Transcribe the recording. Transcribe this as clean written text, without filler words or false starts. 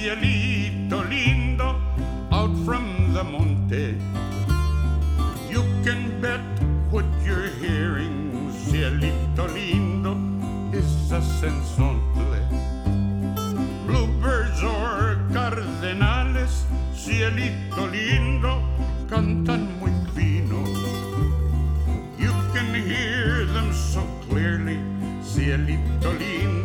cielito lindo, out from the monte. You can bet what you're hearing, cielito lindo, is a sensontle. Bluebirds or cardenales, cielito lindo, cantan muy fino. You can hear them so clearly, cielito lindo.